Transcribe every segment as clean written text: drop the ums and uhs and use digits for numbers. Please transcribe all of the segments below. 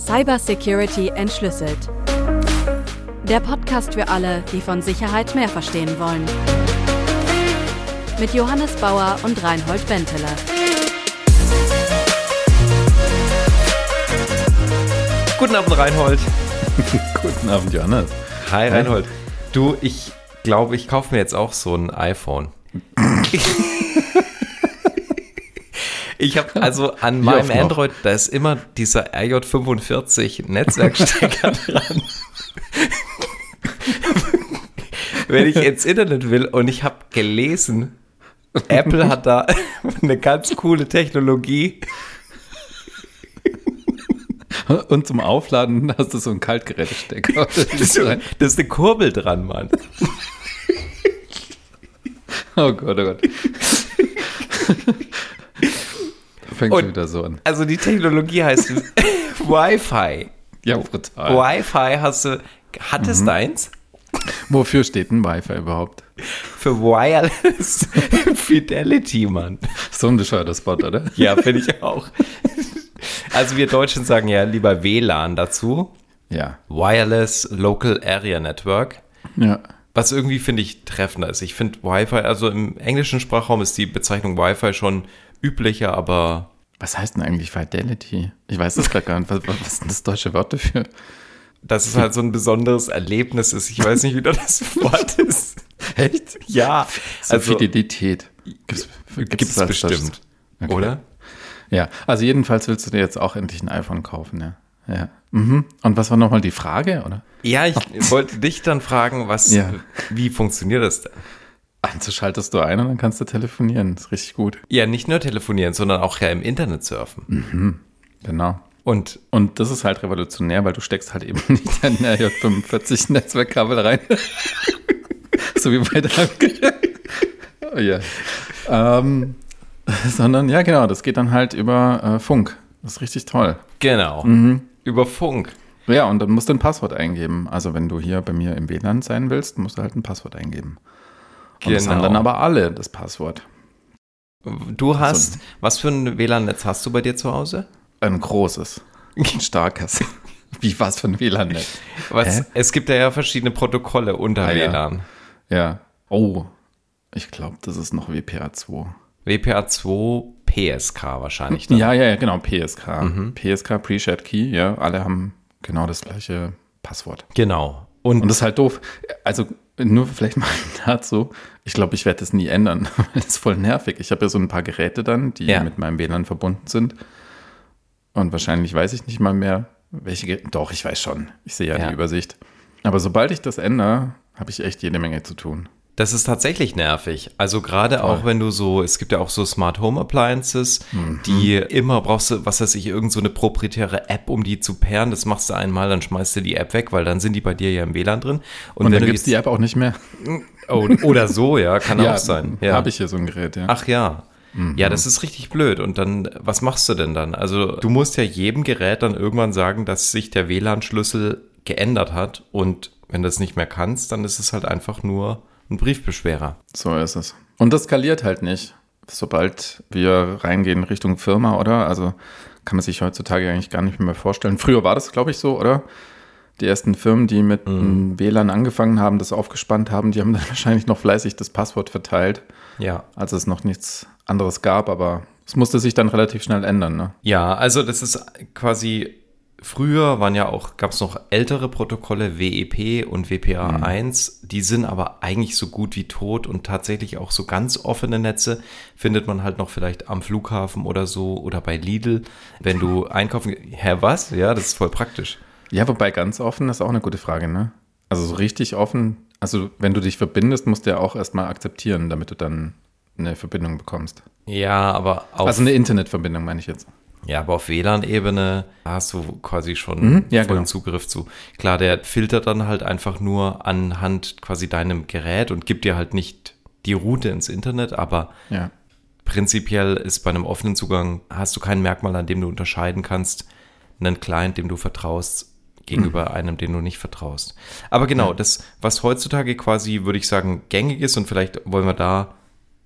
Cybersecurity entschlüsselt. Der Podcast für alle, die von Sicherheit mehr verstehen wollen. Mit Johannes Bauer und Reinhold Benteler. Guten Abend, Reinhold. Guten Abend, Johannes. Hi, Reinhold. Du, ich glaube, ich kaufe mir jetzt auch so ein iPhone. Ich habe also an meinem Android, da ist immer dieser RJ45 Netzwerkstecker dran. Wenn ich ins Internet will und ich habe gelesen, Apple hat da eine ganz coole Technologie. Und zum Aufladen hast du so einen Kaltgerätestecker. Das ist eine Kurbel dran, Mann. Oh Gott, oh Gott. Fängt schon wieder so an. Also die Technologie heißt Wi-Fi. Ja, brutal. Wi-Fi hattest du eins? Wofür steht ein Wi-Fi überhaupt? Für Wireless Fidelity, Mann. So ein bescheuerter Spot, oder? Ja, finde ich auch. Also wir Deutschen sagen ja lieber WLAN dazu. Ja. Wireless Local Area Network. Ja. Was irgendwie, finde ich, treffender ist. Ich finde Wi-Fi, also im englischen Sprachraum ist die Bezeichnung Wi-Fi schon üblicher, aber... Was heißt denn eigentlich Fidelity? Ich weiß das gerade gar nicht. Was ist denn das deutsche Wort dafür? Dass es halt so ein besonderes Erlebnis ist. Ich weiß nicht, wie das Wort ist. Echt? Ja. So also, Fidelität. Gibt es bestimmt. Okay. Oder? Ja, also jedenfalls willst du dir jetzt auch endlich ein iPhone kaufen, ja. Ja. Mhm. Und was war nochmal die Frage, oder? Ja, ich wollte dich dann fragen, wie funktioniert das denn? Also schaltest du ein und dann kannst du telefonieren. Das ist richtig gut. Ja, nicht nur telefonieren, sondern auch ja im Internet surfen. Mhm. Genau. Und das ist halt revolutionär, weil du steckst halt eben nicht ein RJ45 Netzwerkkabel rein. So wie bei deinem Gerät. Oh ja. Sondern, ja genau, das geht dann halt über Funk. Das ist richtig toll. Genau, über Funk. Ja, und dann musst du ein Passwort eingeben. Also wenn du hier bei mir im WLAN sein willst, musst du halt ein Passwort eingeben. Und das haben dann aber alle das Passwort. Du hast, was für ein WLAN-Netz hast du bei dir zu Hause? Ein großes, ein starkes. Wie was für ein WLAN-Netz? Es gibt ja verschiedene Protokolle unter WLAN. Ja. Oh, ich glaube, das ist noch WPA2. WPA2 PSK wahrscheinlich dann. Ja, genau, PSK. PSK, Pre-Shared Key, ja, alle haben genau das gleiche Passwort. Genau. Und das ist halt doof. Also nur vielleicht mal dazu, ich glaube, ich werde das nie ändern, weil das ist voll nervig. Ich habe ja so ein paar Geräte dann, die mit meinem WLAN verbunden sind. Und wahrscheinlich weiß ich nicht mal mehr, welche Geräte. Doch, ich weiß schon. Ich sehe ja die Übersicht. Aber sobald ich das ändere, habe ich echt jede Menge zu tun. Das ist tatsächlich nervig. Also gerade auch, wenn du es gibt ja auch so Smart Home Appliances, die immer brauchst du, was weiß ich, irgend so eine proprietäre App, um die zu pairen. Das machst du einmal, dann schmeißt du die App weg, weil dann sind die bei dir ja im WLAN drin. Und dann gibt es die App auch nicht mehr. Oder so, ja, kann auch sein. Ja. Habe ich hier so ein Gerät, ja. Ach ja. Ja, das ist richtig blöd. Und dann, was machst du denn dann? Also du musst ja jedem Gerät dann irgendwann sagen, dass sich der WLAN-Schlüssel geändert hat. Und wenn du das nicht mehr kannst, dann ist es halt einfach nur ein Briefbeschwerer. So ist es. Und das skaliert halt nicht, sobald wir reingehen Richtung Firma, oder? Also kann man sich heutzutage eigentlich gar nicht mehr vorstellen. Früher war das, glaube ich, so, oder? Die ersten Firmen, die mit WLAN angefangen haben, das aufgespannt haben, die haben dann wahrscheinlich noch fleißig das Passwort verteilt. Ja. Als es noch nichts anderes gab, aber es musste sich dann relativ schnell ändern, ne? Ja, also das ist quasi... Früher gab es noch ältere Protokolle, WEP und WPA1, die sind aber eigentlich so gut wie tot und tatsächlich auch so ganz offene Netze findet man halt noch vielleicht am Flughafen oder so oder bei Lidl, wenn du einkaufen, was? Ja, das ist voll praktisch. Ja, wobei ganz offen ist auch eine gute Frage, ne? Also so richtig offen, also wenn du dich verbindest, musst du ja auch erstmal akzeptieren, damit du dann eine Verbindung bekommst. Ja, aber also eine Internetverbindung meine ich jetzt. Ja, aber auf WLAN-Ebene hast du quasi schon vollen Zugriff zu. Klar, der filtert dann halt einfach nur anhand quasi deinem Gerät und gibt dir halt nicht die Route ins Internet, aber prinzipiell ist bei einem offenen Zugang, hast du kein Merkmal, an dem du unterscheiden kannst, einen Client, dem du vertraust, gegenüber einem, dem du nicht vertraust. Aber genau, das, was heutzutage quasi, würde ich sagen, gängig ist und vielleicht wollen wir da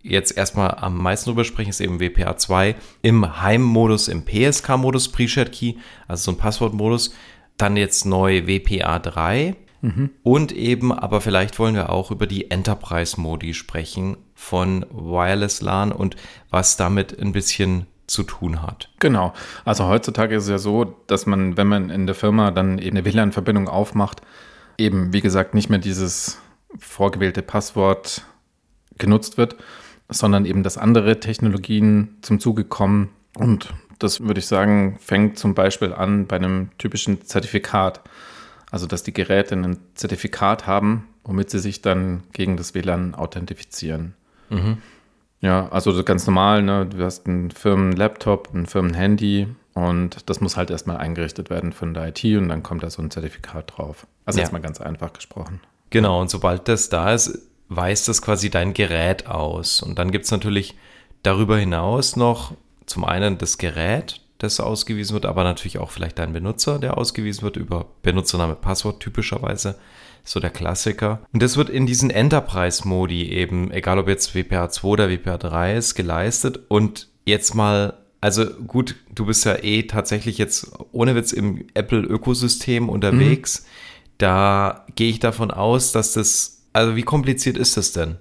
jetzt erstmal am meisten drüber sprechen, ist eben WPA2 im Heimmodus, im PSK-Modus, Pre-Shared Key, also so ein Passwortmodus. Dann jetzt neu WPA3 und eben, aber vielleicht wollen wir auch über die Enterprise-Modi sprechen von Wireless LAN und was damit ein bisschen zu tun hat. Genau. Also heutzutage ist es ja so, dass man, wenn man in der Firma dann eben eine WLAN-Verbindung aufmacht, eben, wie gesagt, nicht mehr dieses vorgewählte Passwort genutzt wird, sondern eben, dass andere Technologien zum Zuge kommen. Und das würde ich sagen, fängt zum Beispiel an bei einem typischen Zertifikat. Also, dass die Geräte ein Zertifikat haben, womit sie sich dann gegen das WLAN authentifizieren. Ja, also ganz normal, ne? Du hast einen Firmen-Laptop, ein Firmen-Handy und das muss halt erstmal eingerichtet werden von der IT und dann kommt da so ein Zertifikat drauf. Also jetzt mal ganz einfach gesprochen. Genau, und sobald das da ist, weist das quasi dein Gerät aus. Und dann gibt es natürlich darüber hinaus noch zum einen das Gerät, das ausgewiesen wird, aber natürlich auch vielleicht dein Benutzer, der ausgewiesen wird über Benutzername, Passwort typischerweise, so der Klassiker. Und das wird in diesen Enterprise-Modi eben, egal ob jetzt WPA2 oder WPA3 ist, geleistet. Und jetzt mal, also gut, du bist ja tatsächlich jetzt ohne Witz im Apple-Ökosystem unterwegs. Da gehe ich davon aus, dass das, also wie kompliziert ist das denn?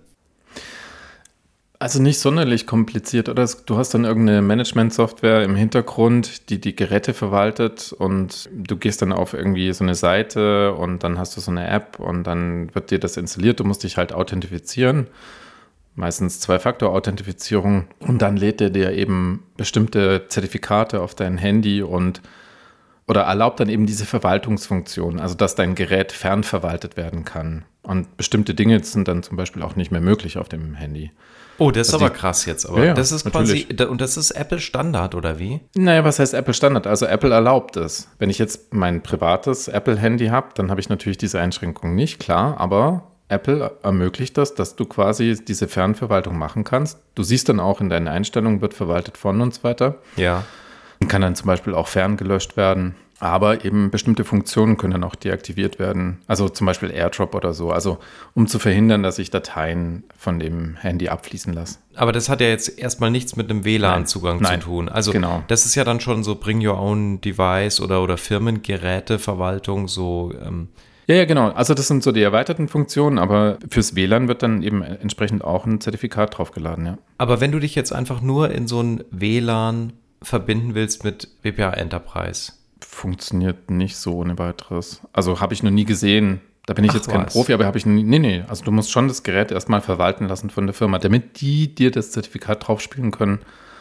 Also nicht sonderlich kompliziert, oder? Du hast dann irgendeine Management-Software im Hintergrund, die die Geräte verwaltet und du gehst dann auf irgendwie so eine Seite und dann hast du so eine App und dann wird dir das installiert. Du musst dich halt authentifizieren, meistens 2-Faktor-Authentifizierung und dann lädt er dir eben bestimmte Zertifikate auf dein Handy oder erlaubt dann eben diese Verwaltungsfunktion, also dass dein Gerät fernverwaltet werden kann. Und bestimmte Dinge sind dann zum Beispiel auch nicht mehr möglich auf dem Handy. Oh, das ist aber krass jetzt. Aber ja, das ist natürlich. quasi, und das ist Apple Standard, oder wie? Naja, was heißt Apple Standard? Also Apple erlaubt es. Wenn ich jetzt mein privates Apple-Handy habe, dann habe ich natürlich diese Einschränkung nicht, klar, aber Apple ermöglicht das, dass du quasi diese Fernverwaltung machen kannst. Du siehst dann auch in deinen Einstellungen, wird verwaltet von und so weiter. Ja. Und kann dann zum Beispiel auch ferngelöscht werden. Aber eben bestimmte Funktionen können dann auch deaktiviert werden. Also zum Beispiel AirDrop oder so. Also um zu verhindern, dass ich Dateien von dem Handy abfließen lasse. Aber das hat ja jetzt erstmal nichts mit einem WLAN-Zugang zu tun. Also genau. Das ist ja dann schon so Bring Your Own Device oder Firmengeräteverwaltung so. Ja, genau. Also das sind so die erweiterten Funktionen, aber fürs WLAN wird dann eben entsprechend auch ein Zertifikat draufgeladen, ja. Aber wenn du dich jetzt einfach nur in so ein WLAN verbinden willst mit WPA Enterprise, funktioniert nicht so ohne weiteres. Also habe ich noch nie gesehen. Da bin ich jetzt kein Profi, aber habe ich nie. Nee. Also du musst schon das Gerät erstmal verwalten lassen von der Firma, damit die dir das Zertifikat draufspielen können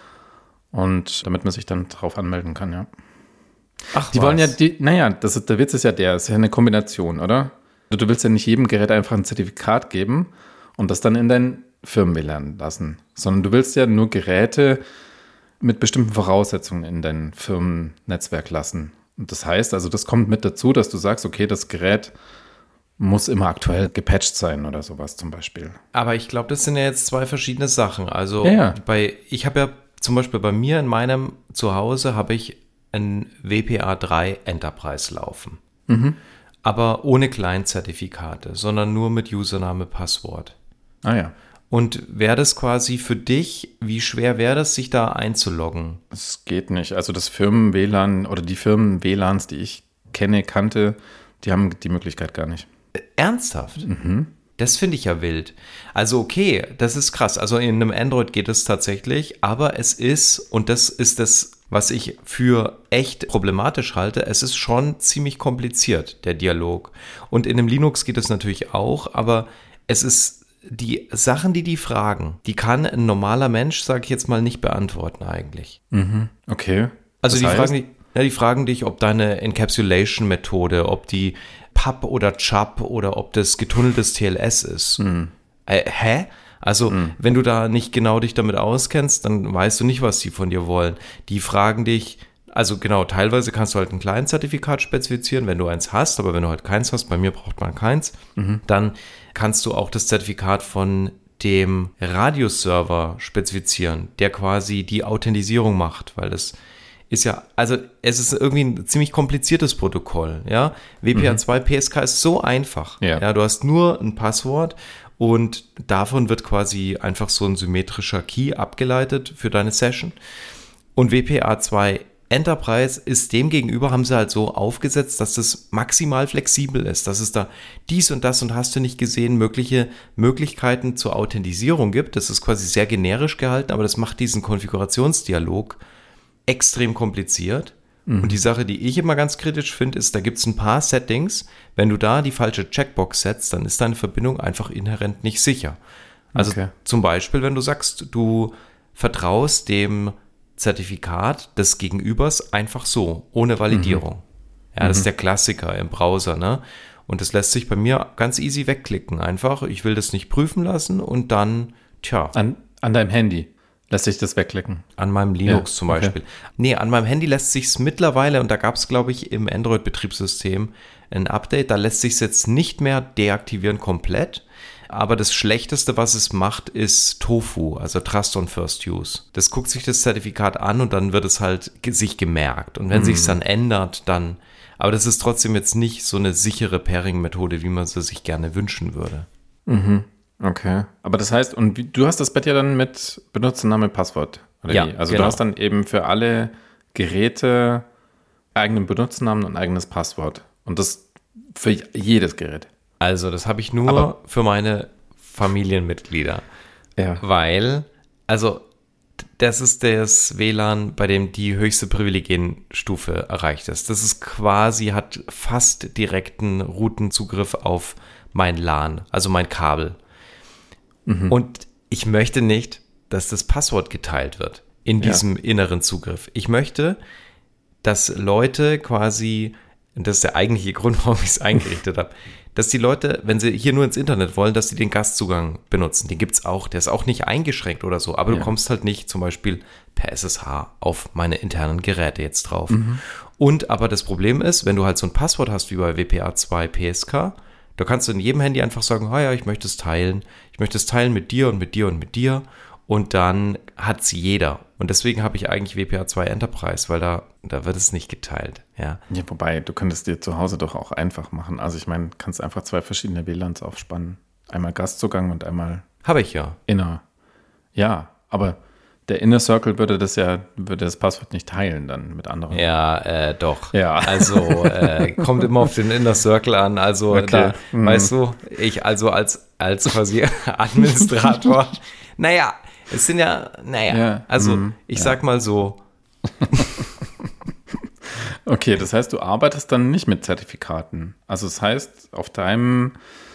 und damit man sich dann drauf anmelden kann, ja. Ach, die wollen ja, der Witz ist ja ist ja eine Kombination, oder? Du willst ja nicht jedem Gerät einfach ein Zertifikat geben und das dann in dein Firmen-WLAN lassen, sondern du willst ja nur Geräte mit bestimmten Voraussetzungen in dein Firmennetzwerk lassen. Und das heißt, also das kommt mit dazu, dass du sagst, okay, das Gerät muss immer aktuell gepatcht sein oder sowas zum Beispiel. Aber ich glaube, das sind ja jetzt zwei verschiedene Sachen. Also ja. Ich habe ja zum Beispiel bei mir in meinem Zuhause habe ich ein WPA3 Enterprise laufen. Aber ohne Client-Zertifikate, sondern nur mit Username, Passwort. Ah ja. Und wäre das quasi für dich, wie schwer wäre das, sich da einzuloggen? Es geht nicht. Also das Firmen-WLAN oder die Firmen-WLANs, die ich kannte, die haben die Möglichkeit gar nicht. Ernsthaft? Das finde ich ja wild. Also okay, das ist krass. Also in einem Android geht es tatsächlich, aber es ist, und das ist das, was ich für echt problematisch halte, es ist schon ziemlich kompliziert, der Dialog. Und in einem Linux geht es natürlich auch, aber es ist die Sachen, die fragen, die kann ein normaler Mensch, sage ich jetzt mal, nicht beantworten eigentlich. Okay. Also die fragen dich, ob deine Encapsulation-Methode, ob die PAP oder CHAP oder ob das getunneltes TLS ist. Hä? Also, wenn du da nicht genau dich damit auskennst, dann weißt du nicht, was die von dir wollen. Die fragen dich, also genau, teilweise kannst du halt ein Client-Zertifikat spezifizieren, wenn du eins hast, aber wenn du halt keins hast, bei mir braucht man keins, dann kannst du auch das Zertifikat von dem Radioserver spezifizieren, der quasi die Authentisierung macht, weil das ist ja, also es ist irgendwie ein ziemlich kompliziertes Protokoll, ja. WPA2 PSK ist so einfach, ja. Du hast nur ein Passwort und davon wird quasi einfach so ein symmetrischer Key abgeleitet für deine Session. Und WPA2 Enterprise ist demgegenüber, haben sie halt so aufgesetzt, dass das maximal flexibel ist, dass es da dies und das und hast du nicht gesehen, mögliche Möglichkeiten zur Authentisierung gibt. Das ist quasi sehr generisch gehalten, aber das macht diesen Konfigurationsdialog extrem kompliziert. Und die Sache, die ich immer ganz kritisch finde, ist, da gibt es ein paar Settings, wenn du da die falsche Checkbox setzt, dann ist deine Verbindung einfach inhärent nicht sicher. Also zum Beispiel, wenn du sagst, du vertraust dem Zertifikat des Gegenübers einfach so, ohne Validierung. Ja, das ist der Klassiker im Browser, ne? Und das lässt sich bei mir ganz easy wegklicken. Einfach, ich will das nicht prüfen lassen und dann, An deinem Handy lässt sich das wegklicken? An meinem Linux zum Beispiel. Nee, an meinem Handy lässt sich es mittlerweile, und da gab es, glaube ich, im Android-Betriebssystem ein Update, da lässt sich es jetzt nicht mehr deaktivieren komplett. Aber das Schlechteste, was es macht, ist Tofu, also Trust on First Use. Das guckt sich das Zertifikat an und dann wird es halt sich gemerkt. Und wenn sich es dann ändert, dann, aber das ist trotzdem jetzt nicht so eine sichere Pairing-Methode, wie man sie sich gerne wünschen würde. Okay. Aber das heißt, und du hast das Bett ja dann mit Benutzername, Passwort, oder ja, wie? Also genau. Du hast dann eben für alle Geräte eigenen Benutzernamen und eigenes Passwort. Und das für jedes Gerät. Also das habe ich nur für meine Familienmitglieder. Ja. Weil, also das ist das WLAN, bei dem die höchste Privilegienstufe erreicht ist. Das ist quasi, hat fast direkten Routenzugriff auf mein LAN, also mein Kabel. Und ich möchte nicht, dass das Passwort geteilt wird in diesem inneren Zugriff. Ich möchte, dass Leute quasi, und das ist der eigentliche Grund, warum ich es eingerichtet habe, dass die Leute, wenn sie hier nur ins Internet wollen, dass sie den Gastzugang benutzen. Den gibt es auch, der ist auch nicht eingeschränkt oder so, aber du kommst halt nicht zum Beispiel per SSH auf meine internen Geräte jetzt drauf. Und aber das Problem ist, wenn du halt so ein Passwort hast wie bei WPA2 PSK, da kannst du in jedem Handy einfach sagen, ja, ich möchte es teilen. Ich möchte es teilen mit dir und mit dir und mit dir. Und dann hat es jeder. Und deswegen habe ich eigentlich WPA2 Enterprise, weil da wird es nicht geteilt. Ja, wobei, du könntest dir zu Hause doch auch einfach machen. Also ich meine, kannst einfach 2 verschiedene WLANs aufspannen. Einmal Gastzugang und einmal habe ich ja. Inner. Ja, aber der Inner Circle würde das Passwort nicht teilen dann mit anderen. Ja, doch. Ja. Also kommt immer auf den Inner Circle an. Also weißt du, ich also als quasi Administrator, es sind ich sag mal so. Okay, das heißt, du arbeitest dann nicht mit Zertifikaten. Also das heißt, auf deinem,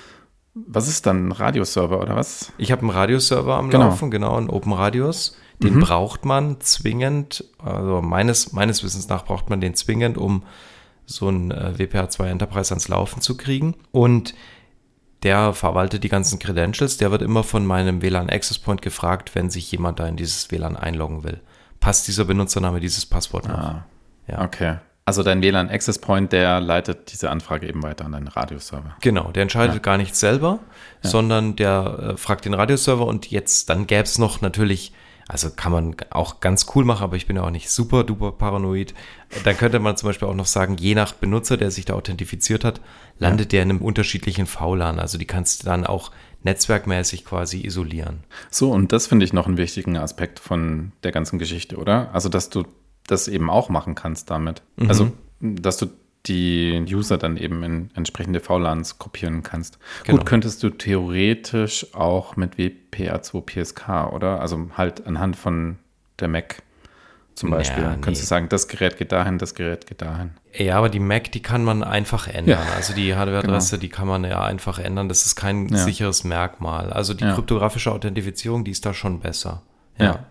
was ist dann, ein Radioserver oder was? Ich habe einen Radioserver am Laufen, genau, einen Open Radios. Den braucht man zwingend, also meines Wissens nach braucht man den zwingend, um so ein WPA2 Enterprise ans Laufen zu kriegen. Und der verwaltet die ganzen Credentials. Der wird immer von meinem WLAN Access Point gefragt, wenn sich jemand da in dieses WLAN einloggen will. Passt dieser Benutzername, dieses Passwort noch? Ja. Okay. Also dein WLAN Access Point, der leitet diese Anfrage eben weiter an deinen Radioserver. Genau, der entscheidet gar nicht selber, sondern der fragt den Radioserver und dann gäbe es noch natürlich, also kann man auch ganz cool machen, aber ich bin ja auch nicht super duper paranoid. Dann könnte man zum Beispiel auch noch sagen, je nach Benutzer, der sich da authentifiziert hat, landet der in einem unterschiedlichen VLAN. Also die kannst du dann auch netzwerkmäßig quasi isolieren. So, und das finde ich noch einen wichtigen Aspekt von der ganzen Geschichte, oder? Also, dass du das eben auch machen kannst damit. Also, dass du die User dann eben in entsprechende VLANs kopieren kannst. Genau. Gut, könntest du theoretisch auch mit WPA2 PSK, oder? Also halt anhand von der MAC zum Beispiel. Könntest du sagen, das Gerät geht dahin, das Gerät geht dahin. Ja, aber die MAC, die kann man einfach ändern. Also die Hardware-Adresse, die kann man ja einfach ändern. Das ist kein sicheres Merkmal. Also die kryptografische Authentifizierung, die ist da schon besser. Ja.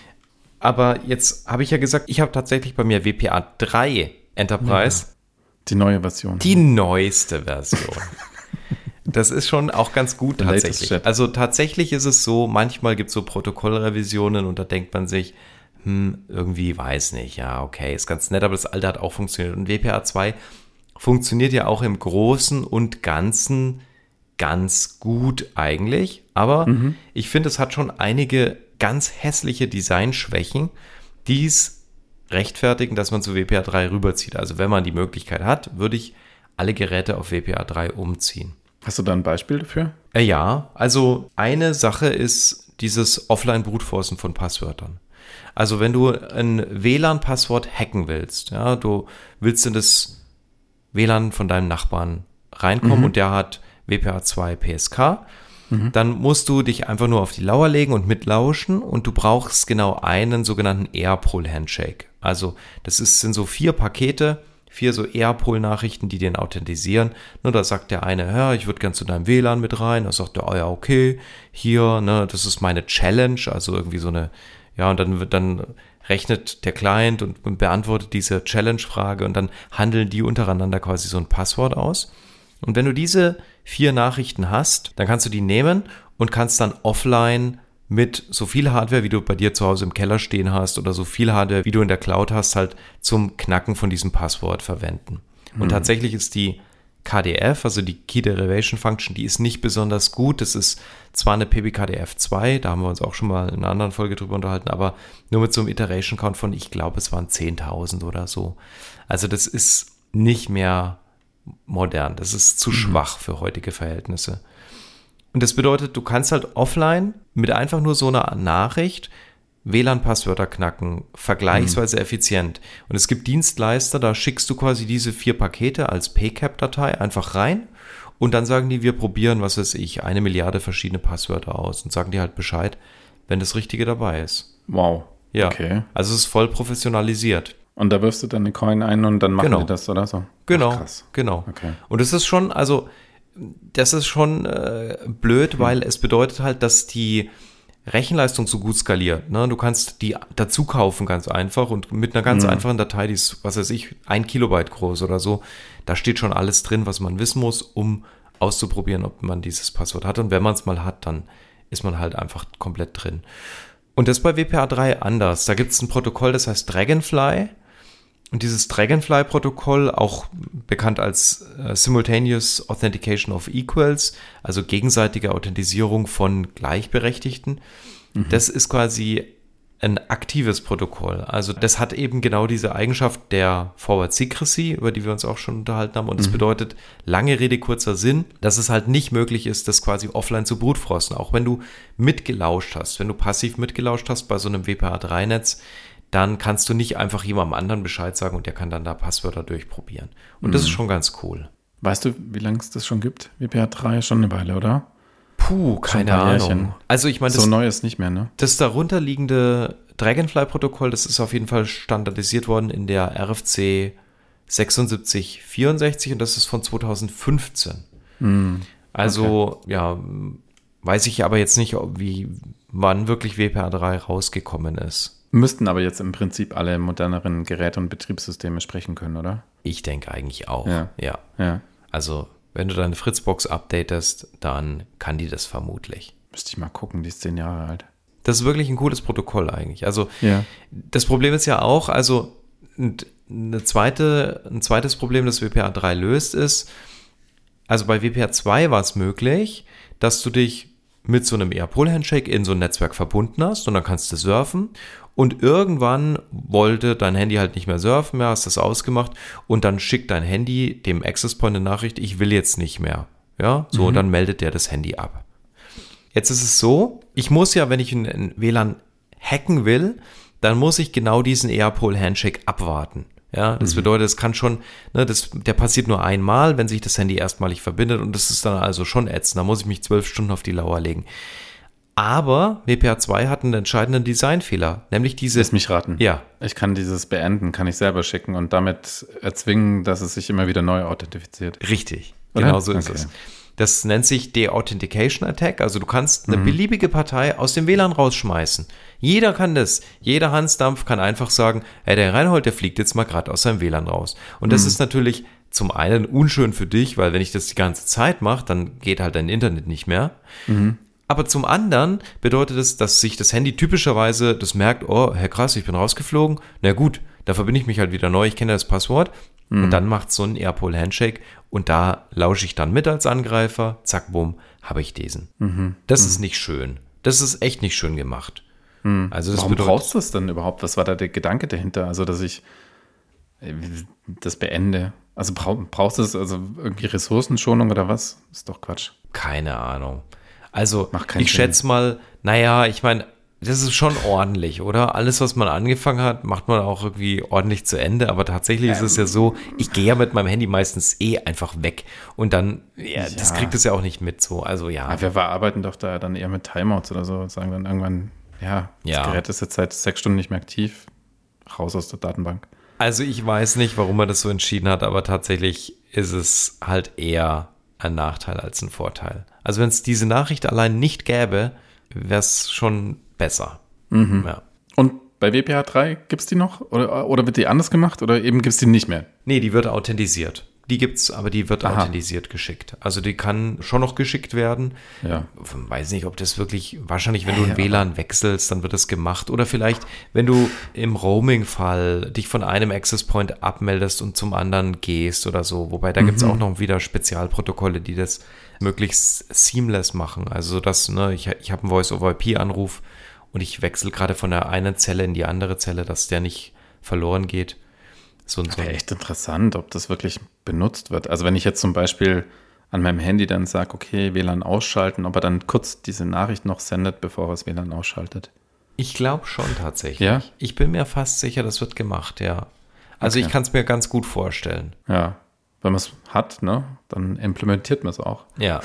Aber jetzt habe ich ja gesagt, ich habe tatsächlich bei mir WPA3 Enterprise. Die neue Version. Die neueste Version. Das ist schon auch ganz gut tatsächlich. Also tatsächlich ist es so, manchmal gibt es so Protokollrevisionen und da denkt man sich, irgendwie weiß nicht, ja, okay, ist ganz nett, aber das alte hat auch funktioniert. Und WPA2 funktioniert ja auch im Großen und Ganzen ganz gut eigentlich, aber ich finde, es hat schon einige ganz hässliche Designschwächen, die es rechtfertigen, dass man zu WPA3 rüberzieht. Also wenn man die Möglichkeit hat, würde ich alle Geräte auf WPA3 umziehen. Hast du da ein Beispiel dafür? Ja, also eine Sache ist dieses Offline-Brute-Forcen von Passwörtern. Also wenn du ein WLAN-Passwort hacken willst, ja, du willst in das WLAN von deinem Nachbarn reinkommen und der hat WPA2 PSK, dann musst du dich einfach nur auf die Lauer legen und mitlauschen und du brauchst genau einen sogenannten Airpull-Handshake. Also sind so 4 Pakete, 4 so Airpull-Nachrichten, die den authentisieren. Nur da sagt der eine, ja, ich würde gern zu deinem WLAN mit rein. Da sagt der, oh ja, okay, hier, ne, das ist meine Challenge, also irgendwie so eine, ja, und dann rechnet der Client und beantwortet diese Challenge-Frage und dann handeln die untereinander quasi so ein Passwort aus. Und wenn du diese 4 Nachrichten hast, dann kannst du die nehmen und kannst dann offline mit so viel Hardware, wie du bei dir zu Hause im Keller stehen hast oder so viel Hardware, wie du in der Cloud hast, halt zum Knacken von diesem Passwort verwenden. Und tatsächlich ist die KDF, also die Key Derivation Function, die ist nicht besonders gut. Das ist zwar eine PBKDF2, da haben wir uns auch schon mal in einer anderen Folge drüber unterhalten, aber nur mit so einem Iteration Count von, ich glaube, es waren 10.000 oder so. Also das ist nicht mehr modern. Das ist zu schwach für heutige Verhältnisse. Und das bedeutet, du kannst halt offline mit einfach nur so einer Nachricht WLAN-Passwörter knacken, vergleichsweise effizient. Und es gibt Dienstleister, da schickst du quasi diese 4 Pakete als PCAP-Datei einfach rein und dann sagen die, wir probieren, was weiß ich, 1 Milliarde verschiedene Passwörter aus und sagen dir halt Bescheid, wenn das Richtige dabei ist. Wow. Ja, okay. Also es ist voll professionalisiert. Und da wirfst du dann eine Coin ein und dann machen die das oder so? Genau, ach, krass. Genau. Okay. Und das ist schon, blöd, weil es bedeutet halt, dass die Rechenleistung so gut skaliert. Ne? Du kannst die dazu kaufen ganz einfach und mit einer ganz einfachen Datei, die ist, was weiß ich, 1 Kilobyte groß oder so, da steht schon alles drin, was man wissen muss, um auszuprobieren, ob man dieses Passwort hat. Und wenn man es mal hat, dann ist man halt einfach komplett drin. Und das ist bei WPA3 anders. Da gibt es ein Protokoll, das heißt Dragonfly. Und dieses Dragonfly-Protokoll, auch bekannt als Simultaneous Authentication of Equals, also gegenseitige Authentisierung von Gleichberechtigten, das ist quasi ein aktives Protokoll. Also das hat eben genau diese Eigenschaft der Forward Secrecy, über die wir uns auch schon unterhalten haben. Und das bedeutet, lange Rede, kurzer Sinn, dass es halt nicht möglich ist, das quasi offline zu brutforcen. Auch wenn du mitgelauscht hast, wenn du passiv mitgelauscht hast bei so einem WPA3-Netz, dann kannst du nicht einfach jemandem anderen Bescheid sagen und der kann dann da Passwörter durchprobieren. Und das ist schon ganz cool. Weißt du, wie lange es das schon gibt? WPA3 schon eine Weile, oder? Keine Ahnung. Also ich meine, so neu ist nicht mehr, ne? Das darunterliegende Dragonfly-Protokoll, das ist auf jeden Fall standardisiert worden in der RFC 7664 und das ist von 2015. Also, ja, weiß ich aber jetzt nicht, wann wirklich WPA3 rausgekommen ist. Müssten aber jetzt im Prinzip alle moderneren Geräte und Betriebssysteme sprechen können, oder? Ich denke eigentlich auch, ja. Also, wenn du deine Fritzbox updatest, dann kann die das vermutlich. Müsste ich mal gucken, die ist 10 Jahre alt. Das ist wirklich ein cooles Protokoll eigentlich. Also, das Problem ist ja auch, also ein zweites Problem, das WPA3 löst, ist, also bei WPA2 war es möglich, dass du dich mit so einem Airpull-Handshake in so ein Netzwerk verbunden hast und dann kannst du surfen und irgendwann wollte dein Handy halt nicht mehr surfen mehr, hast das ausgemacht und dann schickt dein Handy dem Access Point eine Nachricht, ich will jetzt nicht mehr. Ja, so, und dann meldet der das Handy ab. Jetzt ist es so, ich muss ja, wenn ich ein WLAN hacken will, dann muss ich genau diesen Airpull-Handshake abwarten. Ja, das bedeutet, es kann schon, ne, der passiert nur einmal, wenn sich das Handy erstmalig verbindet und das ist dann also schon ätzend. Da muss ich mich 12 Stunden auf die Lauer legen. Aber WPA2 hat einen entscheidenden Designfehler, nämlich diese... Lass mich raten. Ja. Ich kann dieses Beenden, kann ich selber schicken und damit erzwingen, dass es sich immer wieder neu authentifiziert. Richtig, oder? Genau so ist es. Das nennt sich De-Authentication Attack. Also du kannst eine beliebige Partei aus dem WLAN rausschmeißen. Jeder kann das. Jeder Hansdampf kann einfach sagen, hey, der Reinhold, der fliegt jetzt mal gerade aus seinem WLAN raus. Und das ist natürlich zum einen unschön für dich, weil wenn ich das die ganze Zeit mache, dann geht halt dein Internet nicht mehr. Aber zum anderen bedeutet es, dass sich das Handy typischerweise das merkt, oh, Herr krass, ich bin rausgeflogen. Na gut, da verbinde ich mich halt wieder neu, ich kenne das Passwort. Und dann macht so ein Airpull-Handshake und da lausche ich dann mit als Angreifer, zack, bumm, habe ich diesen. Das ist nicht schön. Das ist echt nicht schön gemacht. Also das Warum brauchst du es denn überhaupt? Was war da der Gedanke dahinter? Also, dass ich das beende. Also brauchst du es, also irgendwie Ressourcenschonung oder was? Ist doch Quatsch. Keine Ahnung. Also ich schätze mal, naja, ich meine, das ist schon ordentlich, oder? Alles, was man angefangen hat, macht man auch irgendwie ordentlich zu Ende. Aber tatsächlich ist es ja so, ich gehe ja mit meinem Handy meistens einfach weg. Und dann, das kriegt es ja auch nicht mit so. Also ja. Aber wir arbeiten doch da dann eher mit Timeouts oder so. Sagen dann irgendwann, das Gerät ist jetzt seit 6 Stunden nicht mehr aktiv. Raus aus der Datenbank. Also ich weiß nicht, warum er das so entschieden hat, aber tatsächlich ist es halt eher ein Nachteil als ein Vorteil. Also wenn es diese Nachricht allein nicht gäbe, wäre es schon besser. Mhm. Ja. Und bei WPA 3 gibt es die noch? Oder wird die anders gemacht? Oder eben gibt es die nicht mehr? Nee, die wird authentisiert. Die gibt's, aber die wird authentisiert geschickt. Also die kann schon noch geschickt werden. Ja. Weiß nicht, ob das wirklich, wahrscheinlich, wenn du ein WLAN wechselst, dann wird das gemacht. Oder vielleicht, wenn du im Roaming-Fall dich von einem Access Point abmeldest und zum anderen gehst oder so. Wobei, da gibt's auch noch wieder Spezialprotokolle, die das möglichst seamless machen. Also dass, ich habe einen Voice-over-IP-Anruf und ich wechsle gerade von der einen Zelle in die andere Zelle, dass der nicht verloren geht. Das wäre echt interessant, ob das wirklich benutzt wird. Also wenn ich jetzt zum Beispiel an meinem Handy dann sage, okay, WLAN ausschalten, ob er dann kurz diese Nachricht noch sendet, bevor er das WLAN ausschaltet. Ich glaube schon tatsächlich. Ja? Ich bin mir fast sicher, das wird gemacht, ja. Also ich kann es mir ganz gut vorstellen. Ja, wenn man es hat, ne, dann implementiert man es auch. Ja.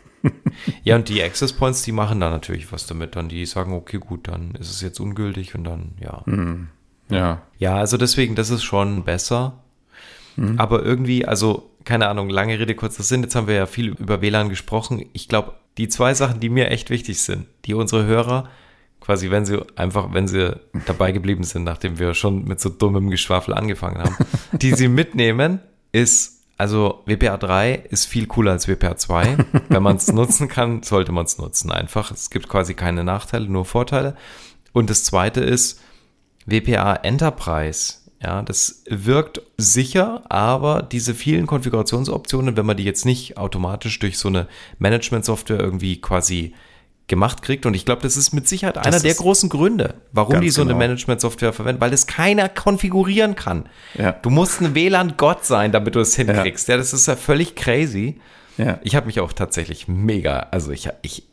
Ja, und die Access Points, die machen da natürlich was damit. Dann die sagen, okay, gut, dann ist es jetzt ungültig und dann, ja. Ja. Ja, also deswegen, das ist schon besser. Aber irgendwie, also, keine Ahnung, lange Rede, kurzer Sinn, jetzt haben wir ja viel über WLAN gesprochen. Ich glaube, die 2 Sachen, die mir echt wichtig sind, die unsere Hörer, quasi, wenn sie dabei geblieben sind, nachdem wir schon mit so dummem Geschwafel angefangen haben, die sie mitnehmen, ist, also WPA 3 ist viel cooler als WPA 2. Wenn man es nutzen kann, sollte man es nutzen einfach. Es gibt quasi keine Nachteile, nur Vorteile. Und das Zweite ist, WPA Enterprise, ja, das wirkt sicher, aber diese vielen Konfigurationsoptionen, wenn man die jetzt nicht automatisch durch so eine Management-Software irgendwie quasi gemacht kriegt, und ich glaube, das ist mit Sicherheit einer der großen Gründe, warum die so eine Management-Software verwenden, weil das keiner konfigurieren kann. Ja. Du musst ein WLAN-Gott sein, damit du es hinkriegst. Ja, das ist ja völlig crazy. Ja. Ich habe mich auch tatsächlich also ich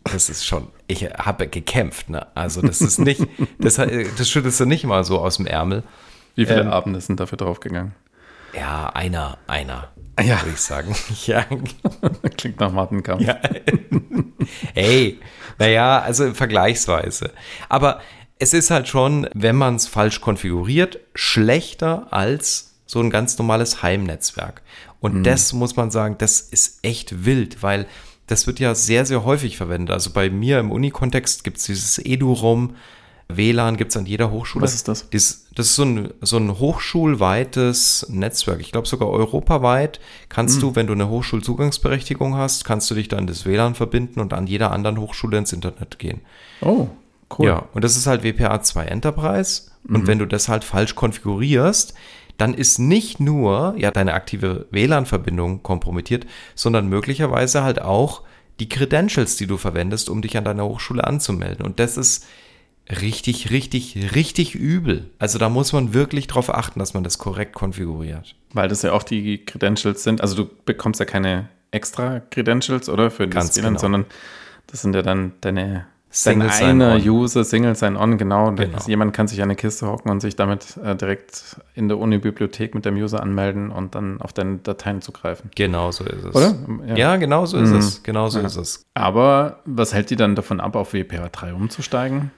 habe gekämpft, ne? Also das ist nicht, das schüttelst du nicht mal so aus dem Ärmel. Wie viele Abende sind dafür draufgegangen? Ja, einer, würde ich sagen. Ja. Klingt nach Martin Kampf. Ja. Hey, naja, also vergleichsweise. Aber es ist halt schon, wenn man es falsch konfiguriert, schlechter als so ein ganz normales Heimnetzwerk. Und das muss man sagen, das ist echt wild, weil das wird ja sehr, sehr häufig verwendet. Also bei mir im Uni-Kontext gibt es dieses Eduroam, WLAN gibt es an jeder Hochschule. Was ist das? Das ist so ein hochschulweites Netzwerk. Ich glaube sogar europaweit kannst du, wenn du eine Hochschulzugangsberechtigung hast, kannst du dich dann das WLAN verbinden und an jeder anderen Hochschule ins Internet gehen. Oh, cool. Ja, und das ist halt WPA 2 Enterprise. Und wenn du das halt falsch konfigurierst, dann ist nicht nur deine aktive WLAN-Verbindung kompromittiert, sondern möglicherweise halt auch die Credentials, die du verwendest, um dich an deiner Hochschule anzumelden. Und das ist richtig, richtig, richtig übel. Also da muss man wirklich drauf achten, dass man das korrekt konfiguriert. Weil das ja auch die Credentials sind. Also du bekommst ja keine extra Credentials, oder? Für das WLAN, sondern das sind ja dann dein einer User, Single Sign-On, genau. Jemand kann sich an eine Kiste hocken und sich damit direkt in der Uni-Bibliothek mit dem User anmelden und dann auf deine Dateien zugreifen. Genau so ist es. Oder? Ja, genau so ist es. Genau so ist es. Aber was hält die dann davon ab, auf WPA 3 umzusteigen?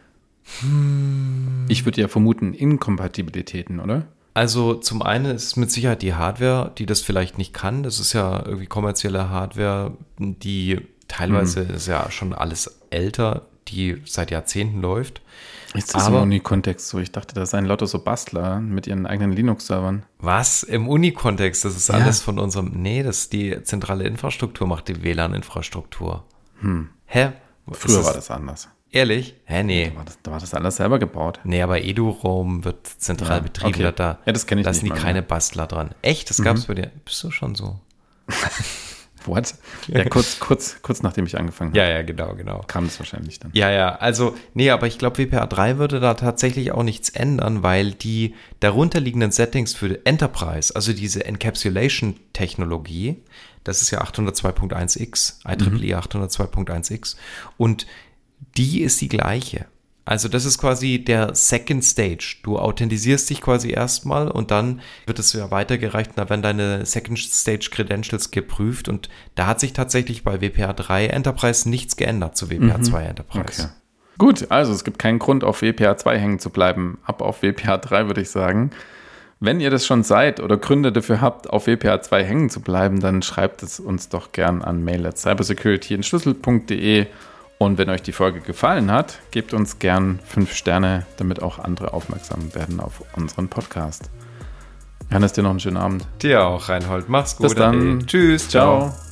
Ich würde ja vermuten, Inkompatibilitäten, oder? Also zum einen ist es mit Sicherheit die Hardware, die das vielleicht nicht kann. Das ist ja irgendwie kommerzielle Hardware, die teilweise ist ja schon alles älter, die seit Jahrzehnten läuft. Ist das im Uni-Kontext so? Ich dachte, das seien lauter so Bastler mit ihren eigenen Linux-Servern. Was? Im Uni-Kontext? Das ist alles von unserem... Nee, das ist die zentrale Infrastruktur, macht die WLAN-Infrastruktur. Hä? Früher war das anders. Ehrlich? Hä, nee. Da war das alles selber gebaut. Nee, aber Eduroam wird zentral betrieben. Okay. Das kenne ich nicht. Da sind keine Bastler dran. Echt? Das gab es bei dir? Bist du schon so? What? Ja, kurz nachdem ich angefangen habe. Ja, genau. Kam es wahrscheinlich dann. Ja, also, nee, aber ich glaube, WPA 3 würde da tatsächlich auch nichts ändern, weil die darunterliegenden Settings für Enterprise, also diese Encapsulation-Technologie, das ist ja 802.1x, IEEE 802.1x, und die ist die gleiche. Also das ist quasi der Second Stage. Du authentisierst dich quasi erstmal und dann wird es ja weitergereicht, da werden deine Second Stage Credentials geprüft und da hat sich tatsächlich bei WPA 3 Enterprise nichts geändert zu WPA 2 Enterprise. Okay. Gut, also es gibt keinen Grund, auf WPA 2 hängen zu bleiben. Ab auf WPA 3 würde ich sagen. Wenn ihr das schon seid oder Gründe dafür habt, auf WPA 2 hängen zu bleiben, dann schreibt es uns doch gern an mail@cybersecurityentschlüsselt.de. Und wenn euch die Folge gefallen hat, gebt uns gern 5 Sterne, damit auch andere aufmerksam werden auf unseren Podcast. Hannes, dir noch einen schönen Abend. Dir auch, Reinhold. Mach's gut. Bis dann. Tschüss. Ciao.